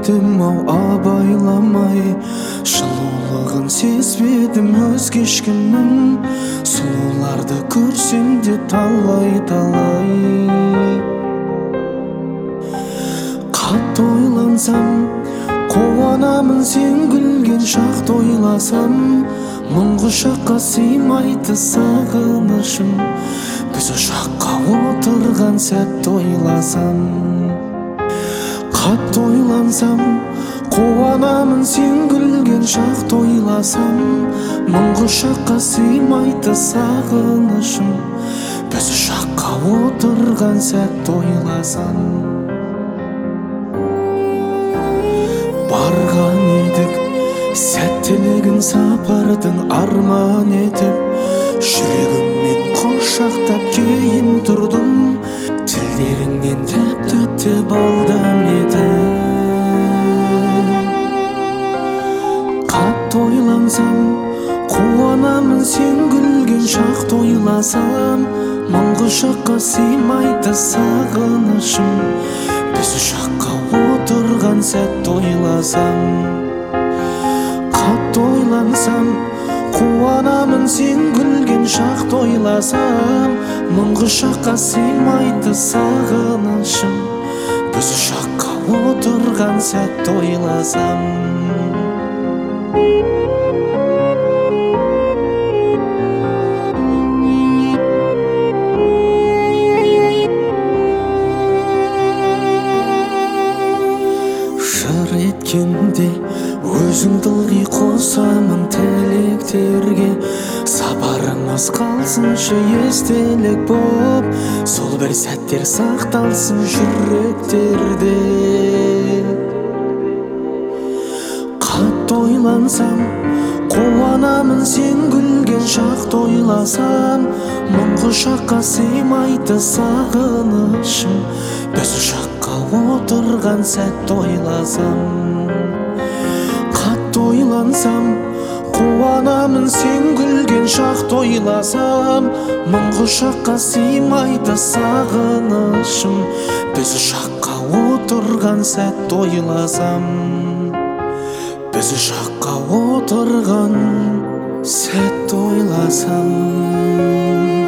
едім ау абайламай, жылулығын сезбедім өзге ешкімнің. Сұлуларды көрсем де талай қатты ойлансам, қуанамын сен күлген шақты ойласам. Мың құшаққа сыймайды сағынышым, біз ұшаққа отырған сәтті ойласам. Қатты ойлансам, қуанамын сен күлген шақты ойласам. Мың құшаққа сыймайды сағынышым, біз ұшаққа отырған сәтті ойласам. Барған едік сәттілігін сапардың арман етіп, жүрегіммен құшақтап кейін тұрдым, тілдеріңнен тәтті балдам етіп. Қатты ойлансам, қуанамын сен күлген шақты ойласам. Мың құшаққа сыймайды сағынышым, біз ұшаққа отырған сәтті ойласам. Қатты ойлансам, қуанамын сен күлген шақты ойласам. Мың құшаққа сыймайды сағынышым, біз ұшаққа отырған сәтті ойласам. Жыр еткенде өзіңді ылғи қосамын тілектерге, сапарымыз қалсыншы естелік боп, сол бір сәттер сақталсын жүректерде. Қатты ойлансам, қуанамын сен күлген шақты ойласам. Мың құшаққа сыймайды сағынышым, біз ұшаққа отырған сәтті ойласам. Қатты ойлансам, қуанамын сен күлген шақты ойласам. Мың құшаққа сыймайды сағынышым, біз ұшаққа отырған сәтті ойласам. Біз ұшаққа отырған сәтті ойласам.